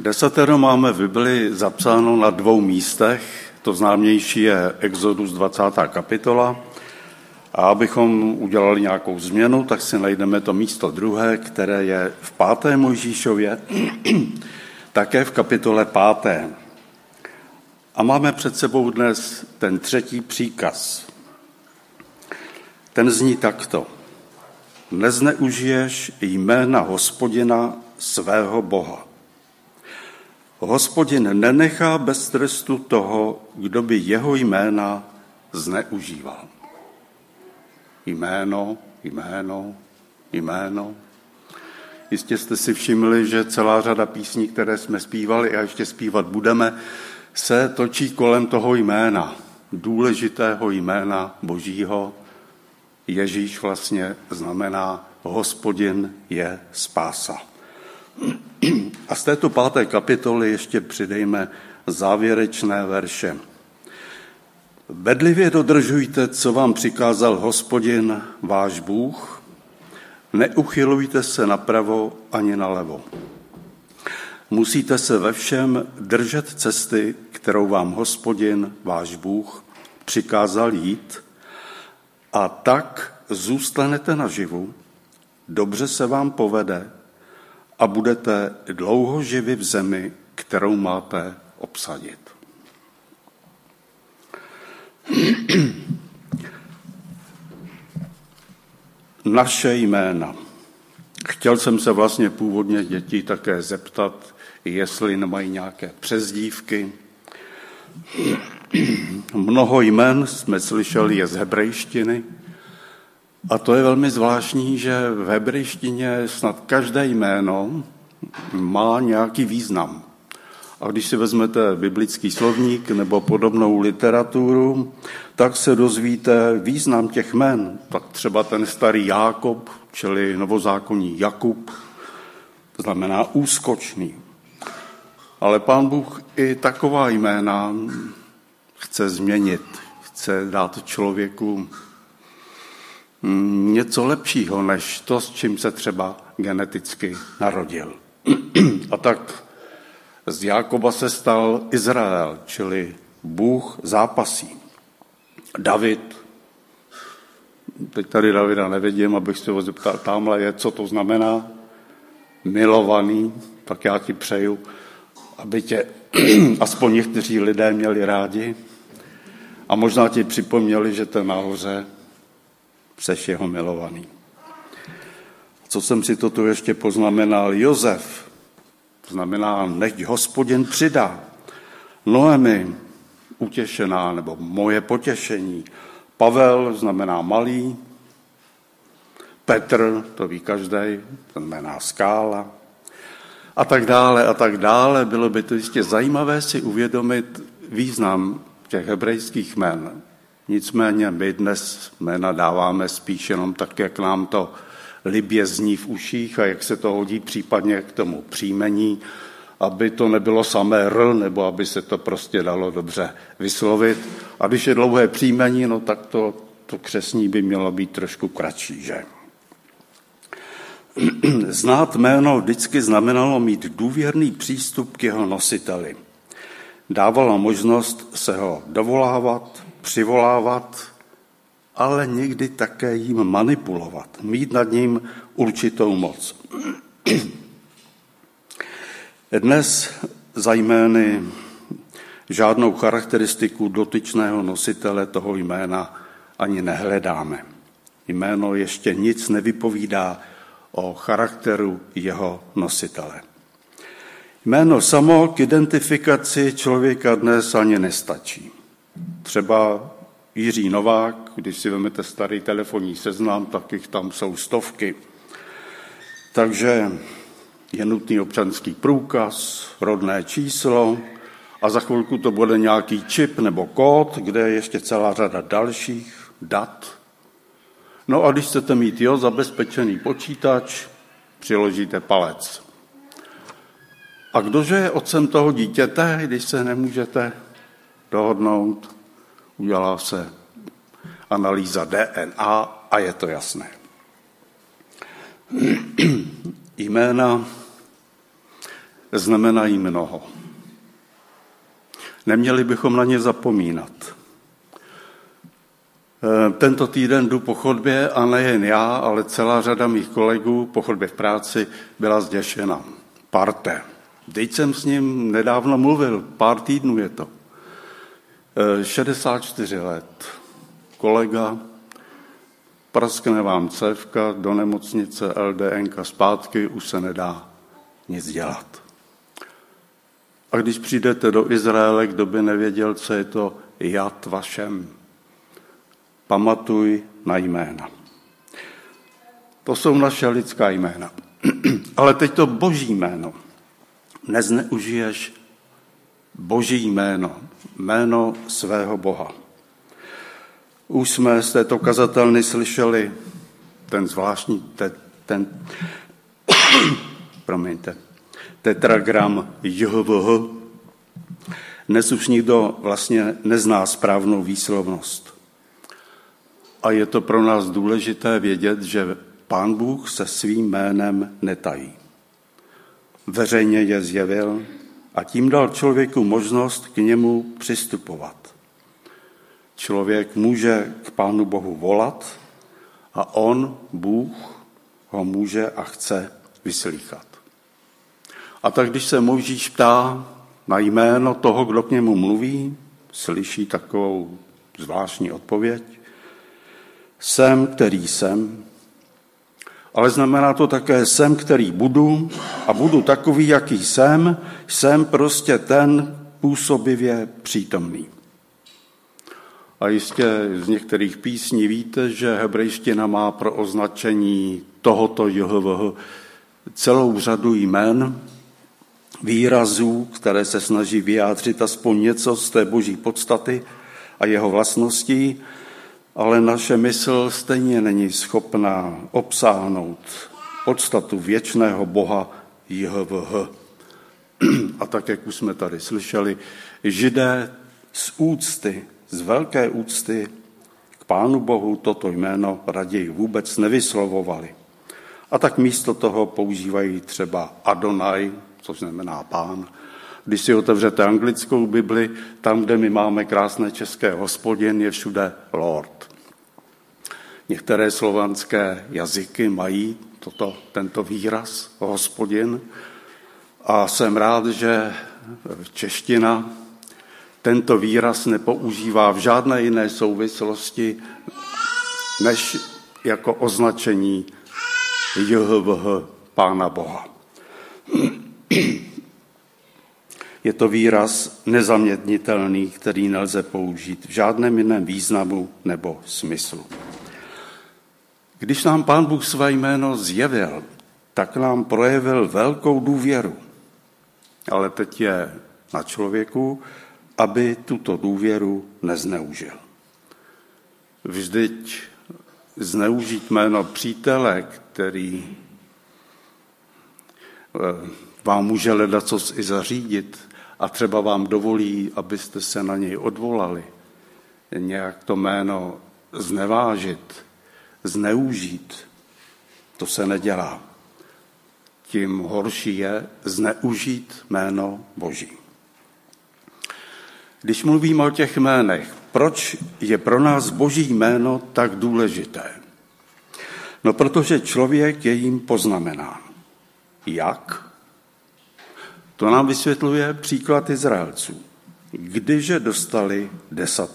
Desatero máme v Bibli zapsáno na 2 místech. To známější je Exodus 20. kapitola. A abychom udělali nějakou změnu, tak si najdeme to místo 2., které je v 5. Mojžíšově, také v kapitole 5. A máme před sebou dnes ten 3. příkaz. Ten zní takto. Nezneužiješ jména Hospodina svého Boha. Hospodin nenechá bez trestu toho, kdo by jeho jména zneužíval. Jméno. Jistě jste si všimli, že celá řada písní, které jsme zpívali a ještě zpívat budeme, se točí kolem toho jména, důležitého jména Božího. Ježíš vlastně znamená Hospodin je spása. A z této 5. kapitoly ještě přidejme závěrečné verše. Bedlivě dodržujte, co vám přikázal Hospodin, váš Bůh. Neuchylujte se napravo ani nalevo. Musíte se ve všem držet cesty, kterou vám Hospodin, váš Bůh, přikázal jít, a tak zůstanete naživu, dobře se vám povede a budete dlouho živi v zemi, kterou máte obsadit. Naše jména. Chtěl jsem se vlastně původně dětí také zeptat, jestli nemají nějaké přezdívky. Mnoho jmen jsme slyšeli je z hebrejštiny a to je velmi zvláštní, že v hebrejštině snad každé jméno má nějaký význam. A když si vezmete biblický slovník nebo podobnou literaturu, tak se dozvíte význam těch jmen. Tak třeba ten starý Jákob, čili novozákonní Jakub, znamená úskočný. Ale Pán Bůh i taková jména chce změnit, chce dát člověku něco lepšího, než to, s čím se třeba geneticky narodil. A tak z Jákoba se stal Izrael, čili Bůh zápasí. David, teď tady Davida nevidím, abych se ho zeptal, tamhle je, co to znamená, milovaný, tak já ti přeju, aby tě aspoň někteří lidé měli rádi a možná ti připomněli, že ten nahoře seš jeho milovaný. Co jsem si to tu ještě poznamenal? Josef, znamená, nechť Hospodin přidá. Noemi, utěšená, nebo moje potěšení. Pavel znamená malý. Petr, to ví každý, znamená skála. A tak dále, a tak dále. Bylo by to jistě zajímavé si uvědomit význam těch hebrejských jmen. Nicméně my dnes jména dáváme spíš jenom tak, jak nám to libě zní v uších a jak se to hodí případně k tomu příjmení, aby to nebylo samé R, nebo aby se to prostě dalo dobře vyslovit. A když je dlouhé příjmení, no tak to křestní by mělo být trošku kratší, že? Znát jméno vždycky znamenalo mít důvěrný přístup k jeho nositeli. Dávalo možnost se ho dovolávat, přivolávat, ale někdy také jim manipulovat, mít nad ním určitou moc. Dnes za jmény žádnou charakteristiku dotyčného nositele toho jména ani nehledáme. Jméno ještě nic nevypovídá o charakteru jeho nositele. Jméno samo k identifikaci člověka dnes ani nestačí. Třeba Jiří Novák, když si vezmete starý telefonní seznam, tak jich tam jsou stovky. Takže je nutný občanský průkaz, rodné číslo a za chvilku to bude nějaký čip nebo kód, kde je ještě celá řada dalších dat. No a když chcete mít zabezpečený počítač, přiložíte palec. A kdože je otcem toho dítěte, když se nemůžete dohodnout, udělá se analýza DNA a je to jasné. znamenají mnoho. Neměli bychom na ně zapomínat. Tento týden jdu po chodbě a nejen já, ale celá řada mých kolegů po chodbě v práci byla zděšena. Parte. Teď jsem s ním nedávno mluvil, pár týdnů je to. 64 let. Kolega, praskne vám cévka, do nemocnice, LDNka zpátky, už se nedá nic dělat. A když přijdete do Izraele, kdo by nevěděl, co je to Jad Vašem, pamatuj na jména. To jsou naše lidská jména. Ale teď to boží jméno. Nezneužiješ boží jméno, jméno svého Boha. Už jsme z této kazatelny slyšeli ten zvláštní tetragram JHVH. Dnes už nikdo vlastně nezná správnou výslovnost. A je to pro nás důležité vědět, že Pán Bůh se svým jménem netají. Veřejně je zjevil a tím dal člověku možnost k němu přistupovat. Člověk může k Pánu Bohu volat a on, Bůh, ho může a chce vyslýchat. A tak, když se Mojžíš ptá na jméno toho, kdo k němu mluví, slyší takovou zvláštní odpověď. Jsem, který jsem, ale znamená to také jsem, který budu a budu takový, jaký jsem prostě ten působivě přítomný. A jistě z některých písní víte, že hebrejština má pro označení tohoto JHVH celou řadu jmen, výrazů, které se snaží vyjádřit aspoň něco z té boží podstaty a jeho vlastností, ale naše mysl stejně není schopná obsáhnout podstatu věčného Boha JHVH. A tak, jak už jsme tady slyšeli, Židé z velké úcty k Pánu Bohu toto jméno raději vůbec nevyslovovali. A tak místo toho používají třeba Adonai, což znamená Pán. Když si otevřete anglickou Bibli, tam, kde my máme krásné české Hospodin, je všude Lord. Některé slovanské jazyky mají tento výraz Hospodin a jsem rád, že čeština tento výraz nepoužívá v žádné jiné souvislosti, než jako označení JHVH Pána Boha. Je to výraz nezaměnitelný, který nelze použít v žádném jiném významu nebo smyslu. Když nám Pán Bůh své jméno zjevil, tak nám projevil velkou důvěru. Ale teď je na člověku, aby tuto důvěru nezneužil. Vždyť zneužít jméno přítele, který vám může ledacos i zařídit a třeba vám dovolí, abyste se na něj odvolali, nějak to jméno znevážit, zneužít, to se nedělá. Tím horší je zneužít jméno Boží. Když mluvíme o těch jménech, proč je pro nás Boží jméno tak důležité? No, protože člověk je jím poznamenán. Jak? To nám vysvětluje příklad Izraelců. Kdyže dostali 10?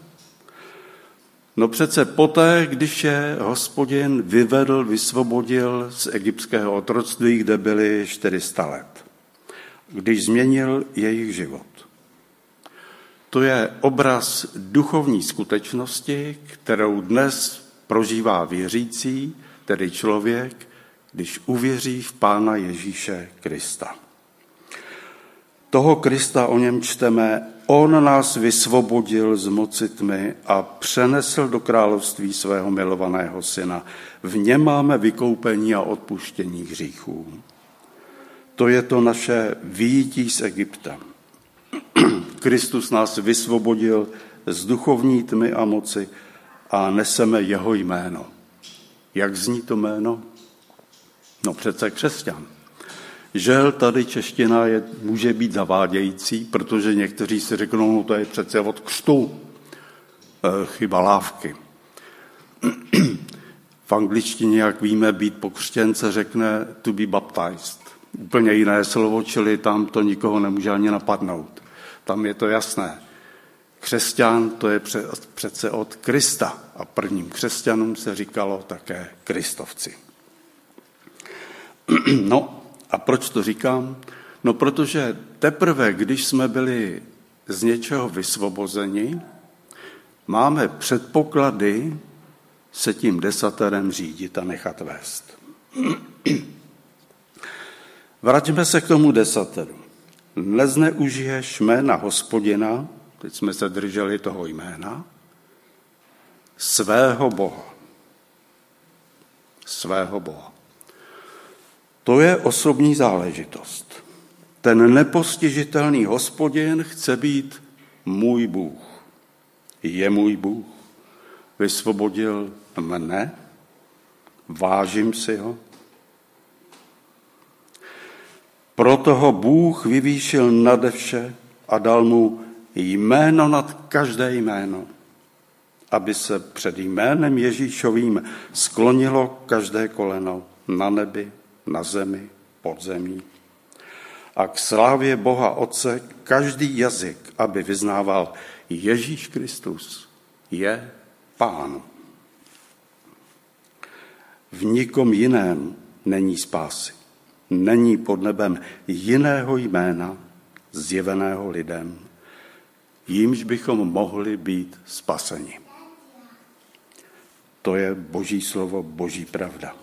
No přece poté, když je Hospodin vysvobodil z egyptského otroctví, kde byli 400 let. Když změnil jejich život. To je obraz duchovní skutečnosti, kterou dnes prožívá věřící, tedy člověk, když uvěří v Pána Ježíše Krista. Toho Krista, o něm čteme, on nás vysvobodil z moci tmy a přenesl do království svého milovaného syna. V něm máme vykoupení a odpuštění hříchů. To je to naše vyjití z Egypta. Kristus nás vysvobodil z duchovní tmy a moci a neseme jeho jméno. Jak zní to jméno? No přece křesťan. Žel tady čeština může být zavádějící, protože někteří si řeknou, no to je přece od křtu, chyba lávky. V angličtině, jak víme, být pokřtěn se řekne to be baptized. Úplně jiné slovo, čili tam to nikoho nemůže ani napadnout. Tam je to jasné. Křesťan to je přece od Krista a prvním křesťanům se říkalo také kristovci. No a proč to říkám? No protože teprve, když jsme byli z něčeho vysvobozeni, máme předpoklady se tím desaterem řídit a nechat vést. Vraťme se k tomu desateru. Nezneužiješ jména Hospodina, teď jsme se drželi toho jména, svého Boha. Svého Boha. To je osobní záležitost. Ten nepostižitelný Hospodin chce být můj Bůh. Je můj Bůh. Vysvobodil mne, vážím si ho. Proto ho Bůh vyvýšil nade vše a dal mu jméno nad každé jméno, aby se před jménem Ježíšovým sklonilo každé koleno na nebi, na zemi, pod zemí. A k slávě Boha Otce každý jazyk, aby vyznával Ježíš Kristus je Pán. V nikom jiném není spásy. Není pod nebem jiného jména, zjeveného lidem, jímž bychom mohli být spaseni. To je Boží slovo, Boží pravda.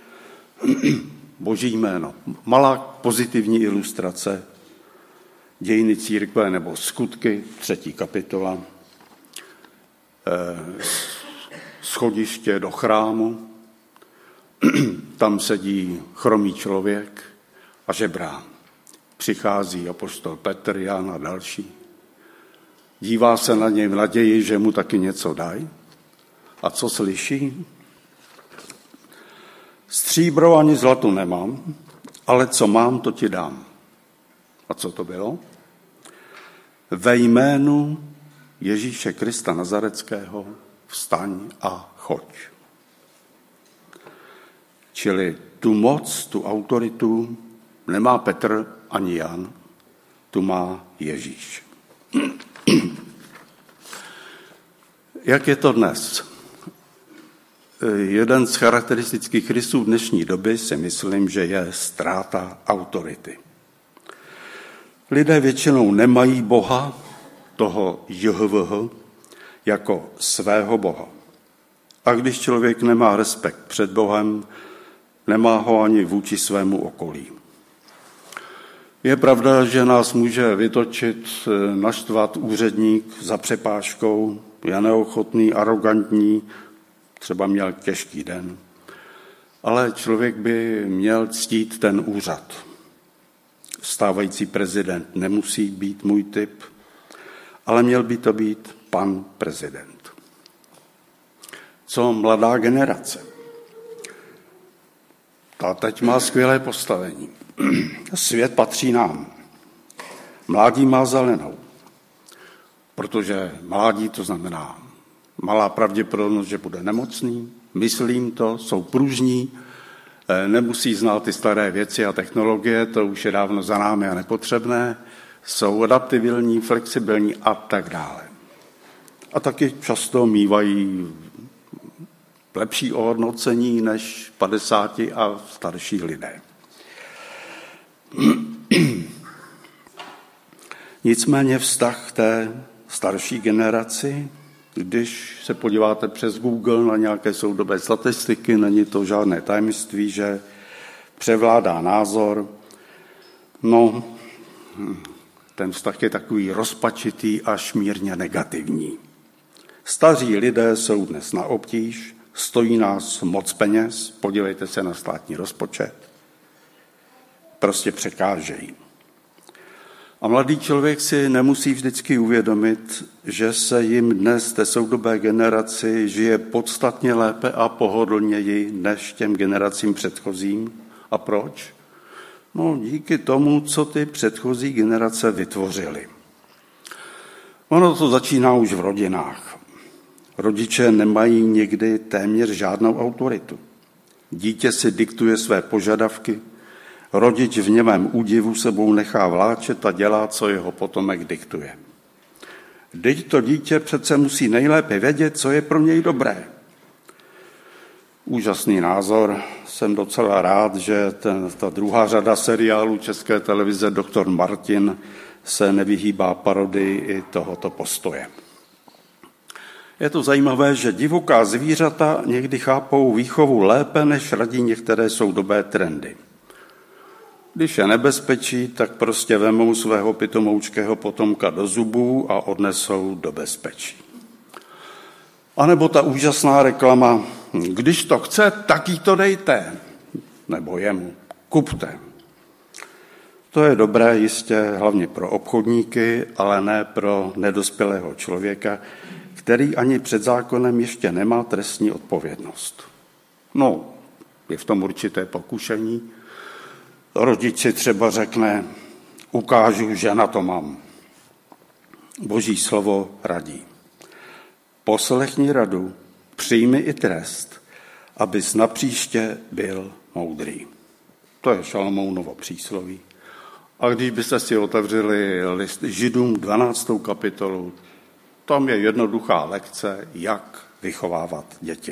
Boží jméno. Malá pozitivní ilustrace dějiny církve nebo skutky, 3. kapitola. Schodiště do chrámu. Tam sedí chromý člověk a žebrá. Přichází apoštol Petr, Jan a další. Dívá se na něj v naději, že mu taky něco dají. A co slyší? Stříbro ani zlato nemám, ale co mám, to ti dám. A co to bylo? Ve jménu Ježíše Krista Nazareckého vstaň a choď. Čili tu moc, tu autoritu nemá Petr ani Jan, tu má Ježíš. Jak je to dnes? Jeden z charakteristických rysů dnešní doby si myslím, že je ztráta autority. Lidé většinou nemají Boha, toho JHVH, jako svého Boha. A když člověk nemá respekt před Bohem, nemá ho ani vůči svému okolí. Je pravda, že nás může vytočit, naštvat úředník za přepážkou, je neochotný, arrogantní, třeba měl těžký den. Ale člověk by měl ctít ten úřad. Stávající prezident nemusí být můj typ, ale měl by to být pan prezident. Co mladá generace? Ta teď má skvělé postavení. Svět patří nám. Mládí má zelenou, protože mládí to znamená malá pravděpodobnost, že bude nemocný, myslím to, jsou pružní, nemusí znát ty staré věci a technologie, to už je dávno za námi a nepotřebné, jsou adaptibilní, flexibilní a tak dále. A taky často mívají lepší ohodnocení než 50 a starší lidé. Nicméně vztah k té starší generaci, když se podíváte přes Google na nějaké soudobé statistiky, není to žádné tajemství, že převládá názor, no, ten vztah je takový rozpačitý až mírně negativní. Staří lidé jsou dnes na obtíž, stojí nás moc peněz, podívejte se na státní rozpočet, prostě překážejí. A mladý člověk si nemusí vždycky uvědomit, že se jim dnes té soudobé generaci žije podstatně lépe a pohodlněji než těm generacím předchozím. A proč? No, díky tomu, co ty předchozí generace vytvořily. Ono to začíná už v rodinách. Rodiče nemají někdy téměř žádnou autoritu. Dítě si diktuje své požadavky, rodič v němém údivu sebou nechá vláčet a dělá, co jeho potomek diktuje. Vždyť to dítě přece musí nejlépe vědět, co je pro něj dobré. Úžasný názor. Jsem docela rád, že ta druhá řada seriálu České televize Doktor Martin se nevyhýbá parodii i tohoto postoje. Je to zajímavé, že divoká zvířata někdy chápou výchovu lépe, než radí některé soudobé trendy. Když je nebezpečí, tak prostě vemou svého pitomoučkého potomka do zubů a odnesou do bezpečí. A nebo ta úžasná reklama, když to chce, tak jí to dejte, nebo jemu, kupte. To je dobré jistě hlavně pro obchodníky, ale ne pro nedospělého člověka, který ani před zákonem ještě nemá trestní odpovědnost. No, je v tom určité pokušení. Rodič si třeba řekne, ukážu, že na to mám. Boží slovo radí. Poslechni radu, přijmi i trest, abys napříště byl moudrý. To je Šalamounovo přísloví. A když byste si otevřeli list Židům 12. kapitolu, tam je jednoduchá lekce, jak vychovávat děti.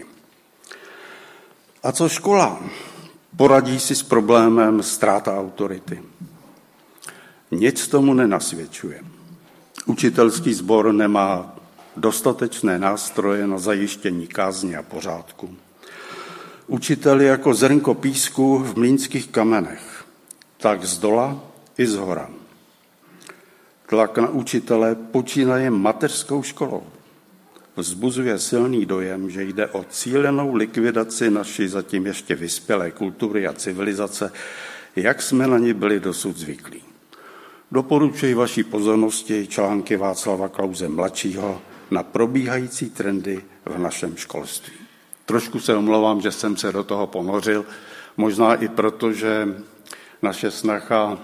A co škola? Poradí si s problémem ztráta autority. Nic tomu nenasvědčuje. Učitelský sbor nemá dostatečné nástroje na zajištění kázně a pořádku. Učitel je jako zrnko písku v mlýnských kamenech, tak zdola i zhora. Tlak na učitele počínaje mateřskou školou. Vzbuzuje silný dojem, že jde o cílenou likvidaci naší zatím ještě vyspělé kultury a civilizace, jak jsme na ní byli dosud zvyklí. Doporučuji vaší pozornosti články Václava Klause mladšího na probíhající trendy v našem školství. Trošku se omlouvám, že jsem se do toho ponořil, možná i proto, že naše snaha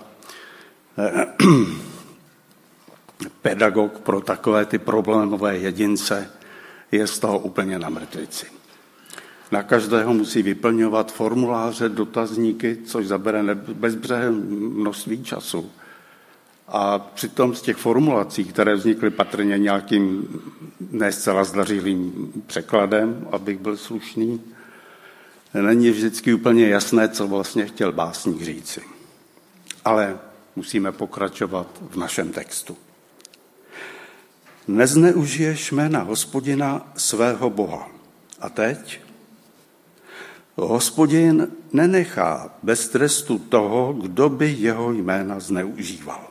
pedagog pro takové ty problémové jedince je z toho úplně na mrtvici. Na každého musí vyplňovat formuláře, dotazníky, což zabere bezbřehé množství času. A přitom z těch formulací, které vznikly patrně nějakým ne zcela zdařilým překladem, abych byl slušný, není vždycky úplně jasné, co vlastně chtěl básník říci. Ale musíme pokračovat v našem textu. Nezneužiješ jména Hospodina svého Boha. A teď? Hospodin nenechá bez trestu toho, kdo by jeho jména zneužíval.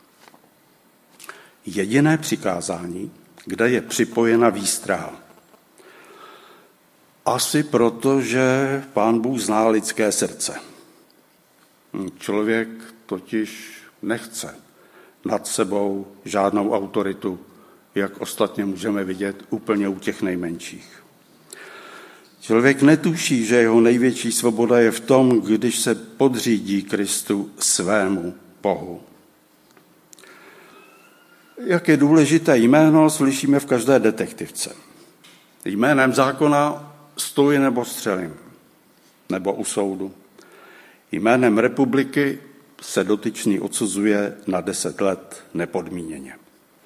Jediné přikázání, kde je připojena výstraha. Asi proto, že Pán Bůh zná lidské srdce. Člověk totiž nechce nad sebou žádnou autoritu, jak ostatně můžeme vidět úplně u těch nejmenších. Člověk netuší, že jeho největší svoboda je v tom, když se podřídí Kristu svému Bohu. Jak je důležité jméno, slyšíme v každé detektivce. Jménem zákona stůj nebo střelím, nebo u soudu. Jménem republiky se dotyčný odsuzuje na 10 let nepodmíněně.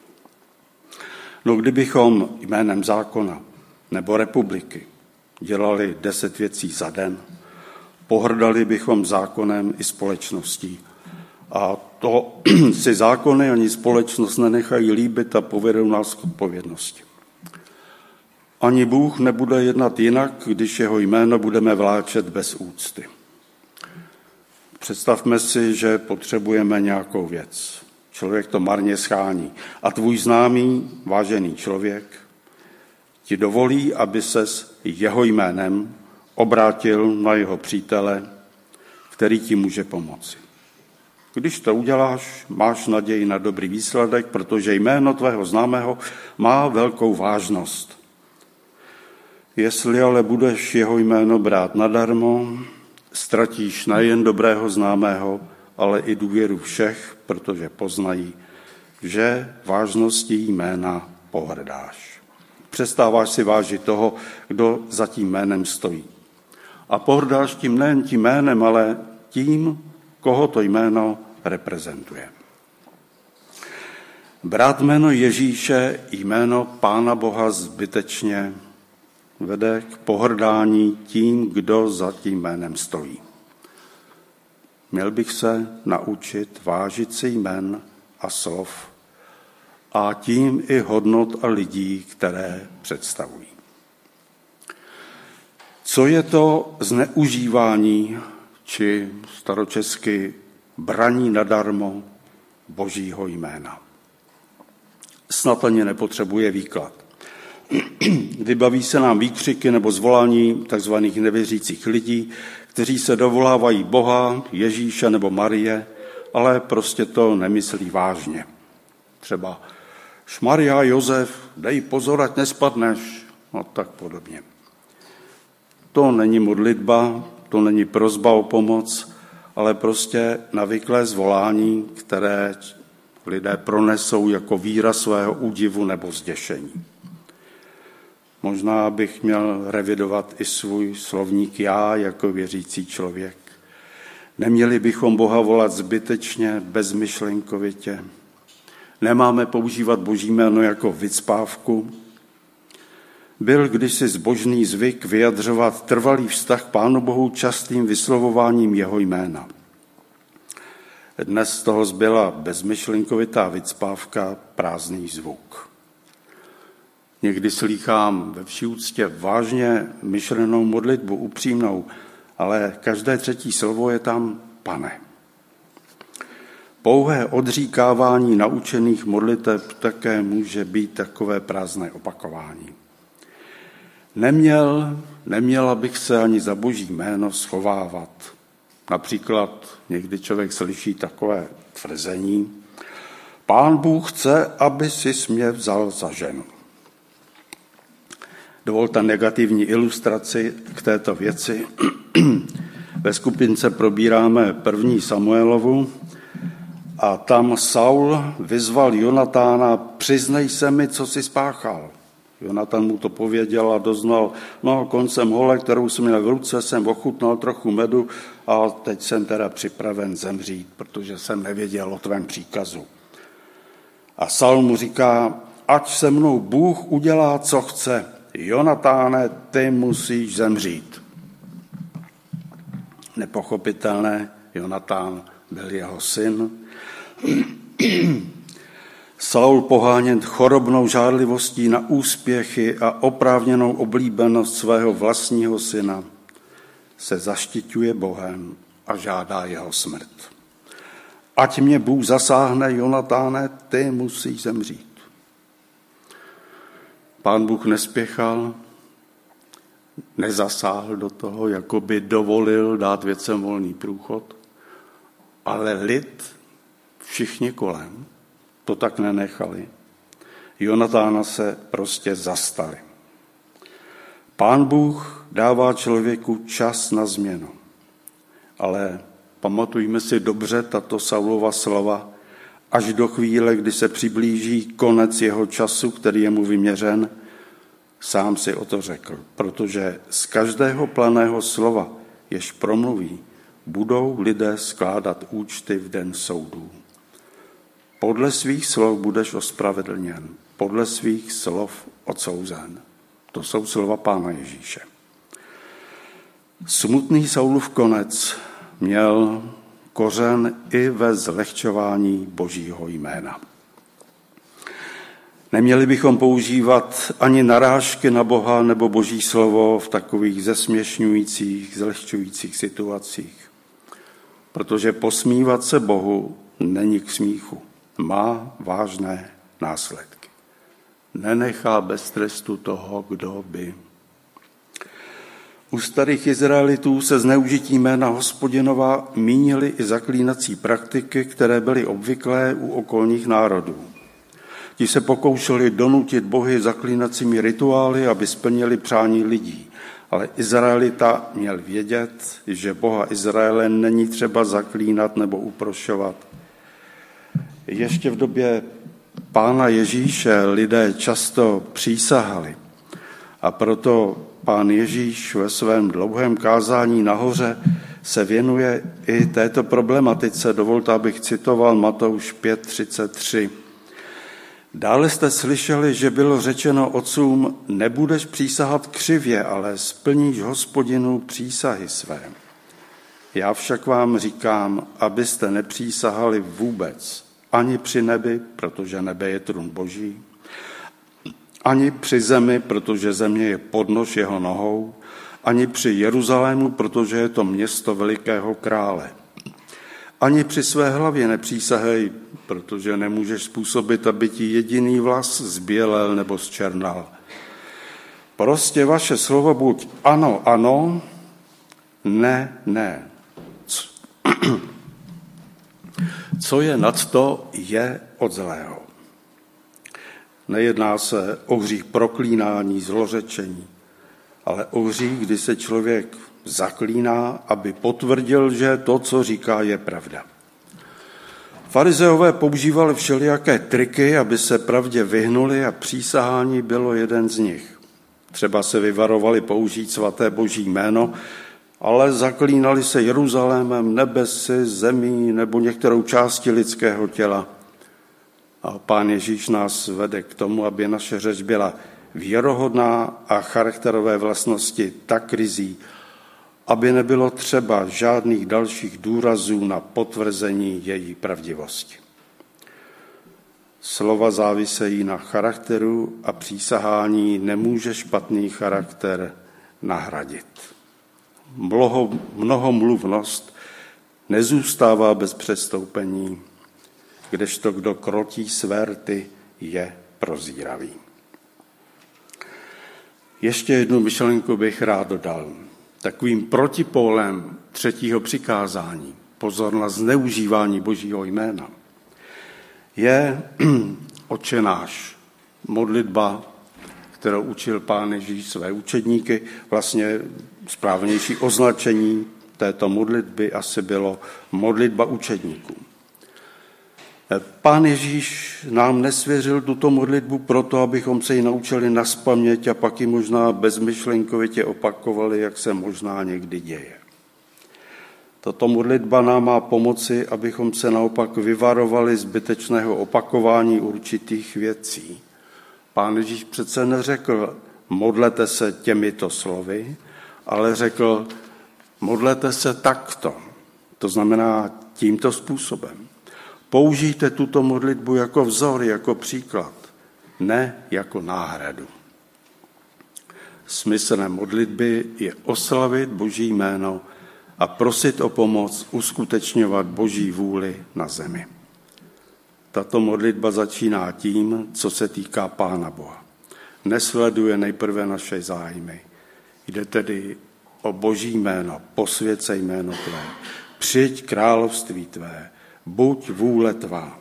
No kdybychom jménem zákona nebo republiky dělali 10 věcí za den, pohrdali bychom zákonem i společností. A to si zákony ani společnost nenechají líbit a povedou nás k odpovědnosti. Ani Bůh nebude jednat jinak, když jeho jméno budeme vláčet bez úcty. Představme si, že potřebujeme nějakou věc. Člověk to marně schání. A tvůj známý, vážený člověk ti dovolí, aby ses jeho jménem obrátil na jeho přítele, který ti může pomoci. Když to uděláš, máš naději na dobrý výsledek, protože jméno tvého známého má velkou vážnost. Jestli ale budeš jeho jméno brát nadarmo, ztratíš nejen dobrého známého, ale i důvěru všech, protože poznají, že vážností jména pohrdáš. Přestáváš si vážit toho, kdo za tím jménem stojí. A pohrdáš tím nejen tím jménem, ale tím, koho to jméno reprezentuje. Brát jméno Ježíše, jméno Pána Boha zbytečně vede k pohrdání tím, kdo za tím jménem stojí. Měl bych se naučit vážit si jmen a slov a tím i hodnot a lidí, které představují. Co je to zneužívání, či staročesky braní nadarmo Božího jména? Snad ani nepotřebuje výklad. Vybaví se nám výkřiky nebo zvolání tzv. Nevěřících lidí, kteří se dovolávají Boha, Ježíše nebo Marie, ale prostě to nemyslí vážně. Třeba Šmarja, Josef, dej pozor, ať nespadneš, a tak podobně. To není modlitba, to není prosba o pomoc, ale prostě navyklé zvolání, které lidé pronesou jako výraz svého údivu nebo zděšení. Možná bych měl revidovat i svůj slovník já jako věřící člověk. Neměli bychom Boha volat zbytečně, bezmyšlenkovitě. Nemáme používat Boží jméno jako vycpávku. Byl kdysi zbožný zvyk vyjadřovat trvalý vztah k Pánu Bohu častým vyslovováním jeho jména. Dnes z toho zbyla bezmyšlenkovitá vycpávka, prázdný zvuk. Někdy slýchám ve vší úctě vážně myšlenou modlitbu, upřímnou, ale každé třetí slovo je tam Pane. Pouhé odříkávání naučených modliteb také může být takové prázdné opakování. Neměla bych se ani za Boží jméno schovávat. Například někdy člověk slyší takové tvrzení: Pán Bůh chce, aby si mě vzal za ženu. Dovolte negativní ilustraci k této věci. Ve skupince probíráme 1. Samuelovu a tam Saul vyzval Jonatána: přiznej se mi, co jsi spáchal. Jonatan mu to pověděl a doznal: koncem hole, kterou jsem měl v ruce, jsem ochutnal trochu medu a teď jsem teda připraven zemřít, protože jsem nevěděl o tvém příkazu. A Saul mu říká: ať se mnou Bůh udělá, co chce. Jonatáne, ty musíš zemřít. Nepochopitelné, Jonatán byl jeho syn. Saul, poháněn chorobnou žárlivostí na úspěchy a oprávněnou oblíbenost svého vlastního syna, se zaštiťuje Bohem a žádá jeho smrt. Ať mě Bůh zasáhne, Jonatáne, ty musíš zemřít. Pán Bůh nespěchal, nezasáhl do toho, jako by dovolil dát věcem volný průchod, ale lid, všichni kolem, to tak nenechali. Jonatána se prostě zastali. Pán Bůh dává člověku čas na změnu. Ale pamatujme si dobře tato Saulova slova, až do chvíle, kdy se přiblíží konec jeho času, který je mu vyměřen, sám si o to řekl, protože z každého planého slova, jež promluví, budou lidé skládat účty v den soudů. Podle svých slov budeš ospravedlněn, podle svých slov odsouzen. To jsou slova Pána Ježíše. Smutný Saulův konec měl kořen i ve zlehčování Božího jména. Neměli bychom používat ani narážky na Boha nebo Boží slovo v takových zesměšňujících, zlehčujících situacích. Protože posmívat se Bohu není k smíchu. Má vážné následky. Nenechá bez trestu toho, kdo by. U starých Izraelitů se zneužití jména Hospodinova mínily i zaklínací praktiky, které byly obvyklé u okolních národů. Ti se pokoušeli donutit bohy zaklínacími rituály, aby splnili přání lidí. Ale Izraelita měl vědět, že Boha Izraele není třeba zaklínat nebo uprošovat. Ještě v době Pána Ježíše lidé často přísahali a proto Pán Ježíš ve svém dlouhém kázání nahoře se věnuje i této problematice. Dovolte, abych citoval Matouš 5:33. Dále jste slyšeli, že bylo řečeno otcům, nebudeš přísahat křivě, ale splníš Hospodinu přísahy své. Já však vám říkám, abyste nepřísahali vůbec, ani při nebi, protože nebe je trůn Boží, ani při zemi, protože země je podnož jeho nohou, ani při Jeruzalému, protože je to město velikého krále. Ani při své hlavě nepřísahej, protože nemůžeš způsobit, aby ti jediný vlas zbělel nebo zčernal. Prostě vaše slovo buď ano, ano, ne, ne. Co je nad to, je od zlého. Nejedná se o hřích proklínání, zlořečení, ale o hřích, kdy se člověk zaklíná, aby potvrdil, že to, co říká, je pravda. Farizeové používali všelijaké triky, aby se pravdě vyhnuli a přísahání bylo jeden z nich. Třeba se vyvarovali použít svaté Boží jméno, ale zaklínali se Jeruzalémem, nebesy, zemí nebo některou částí lidského těla. A Pán Ježíš nás vede k tomu, aby naše řeč byla věrohodná a charakterové vlastnosti tak ryzí, aby nebylo třeba žádných dalších důrazů na potvrzení její pravdivosti. Slova závisejí na charakteru a přísahání nemůže špatný charakter nahradit. Mnohomluvnost nezůstává bez přestoupení, kdežto kdo krotí své rty, je prozíravý. Ještě jednu myšlenku bych rád dodal. Takovým protipólem 3. přikázání, pozor na zneužívání Božího jména, je Otče náš, modlitba, kterou učil Pán Ježíš své učedníky. Vlastně správnější označení této modlitby asi bylo modlitba učedníků. Pán Ježíš nám nesvěřil tuto modlitbu proto, abychom se ji naučili nazpaměť a pak ji možná bezmyšlenkovitě opakovali, jak se možná někdy děje. Tato modlitba nám má pomoci, abychom se naopak vyvarovali zbytečného opakování určitých věcí. Pán Ježíš přece neřekl, modlete se těmito slovy, ale řekl, modlete se takto, to znamená tímto způsobem. Použijte tuto modlitbu jako vzor, jako příklad, ne jako náhradu. Smyslem modlitby je oslavit Boží jméno a prosit o pomoc uskutečňovat Boží vůli na zemi. Tato modlitba začíná tím, co se týká Pána Boha. Nesleduje nejprve naše zájmy. Jde tedy o Boží jméno, posvěcej jméno tvé, přijď království tvé, buď vůle tvá.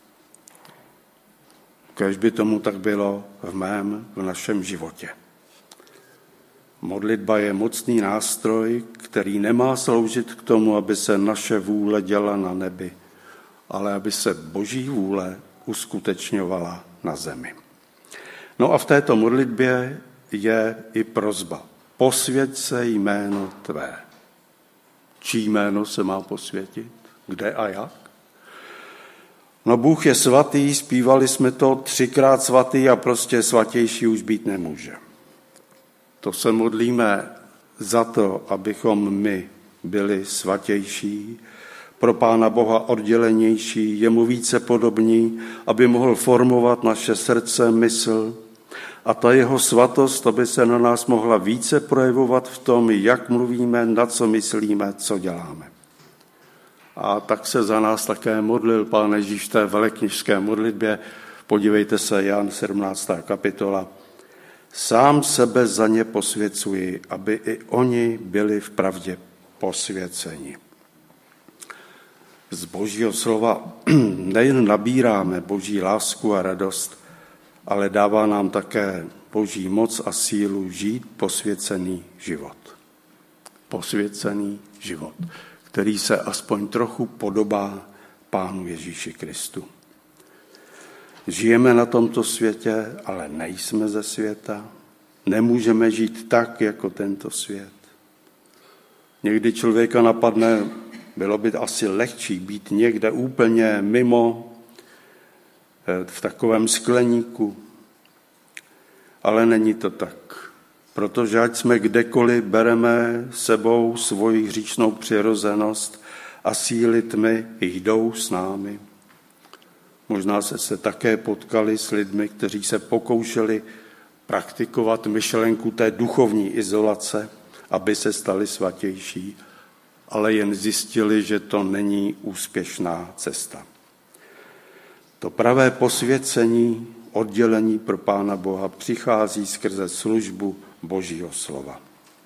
Kéž by tomu tak bylo v našem životě. Modlitba je mocný nástroj, který nemá sloužit k tomu, aby se naše vůle děla na nebi, ale aby se Boží vůle uskutečňovala na zemi. No a v této modlitbě je i prosba. Posvěť se jméno tvé. Čí jméno se má posvětit? Kde a jak? No Bůh je svatý, zpívali jsme to 3krát svatý a prostě svatější už být nemůže. To se modlíme za to, abychom my byli svatější, pro Pána Boha oddělenější, jemu více podobní, aby mohl formovat naše srdce, mysl a ta jeho svatost, aby se na nás mohla více projevovat v tom, jak mluvíme, na co myslíme, co děláme. A tak se za nás také modlil Pán Ježíš v té velekněžské modlitbě. Podívejte se, Jan 17. kapitola. Sám sebe za ně posvěcuji, aby i oni byli v pravdě posvěceni. Z Božího slova nejen nabíráme Boží lásku a radost, ale dává nám také Boží moc a sílu žít posvěcený život. Posvěcený život, který se aspoň trochu podobá Pánu Ježíši Kristu. Žijeme na tomto světě, ale nejsme ze světa. Nemůžeme žít tak, jako tento svět. Někdy člověka napadne, bylo by asi lehčí být někde úplně mimo, v takovém skleníku. Ale není to tak. Protože ať jsme kdekoliv, bereme sebou svoji hříšnou přirozenost a síly tmy jdou s námi. Možná se také potkali s lidmi, kteří se pokoušeli praktikovat myšlenku té duchovní izolace, aby se stali svatější, ale jen zjistili, že to není úspěšná cesta. To pravé posvěcení, oddělení pro Pána Boha přichází skrze službu Božího slova.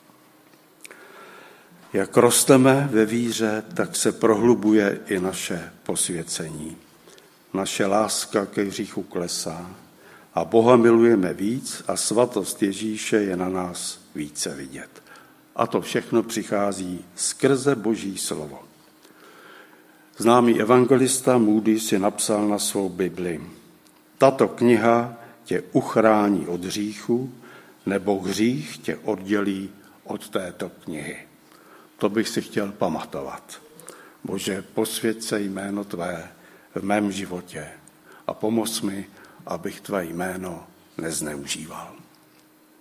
Jak rosteme ve víře, tak se prohlubuje i naše posvěcení. Naše láska ke hříchu klesá a Boha milujeme víc a svatost Ježíše je na nás více vidět. A to všechno přichází skrze Boží slovo. Známý evangelista Moody si napsal na svou Bibli: tato kniha tě uchrání od hříchu, nebo hřích tě oddělí od této knihy. To bych si chtěl pamatovat. Bože, posvěť se jméno tvé v mém životě a pomoz mi, abych tvé jméno nezneužíval.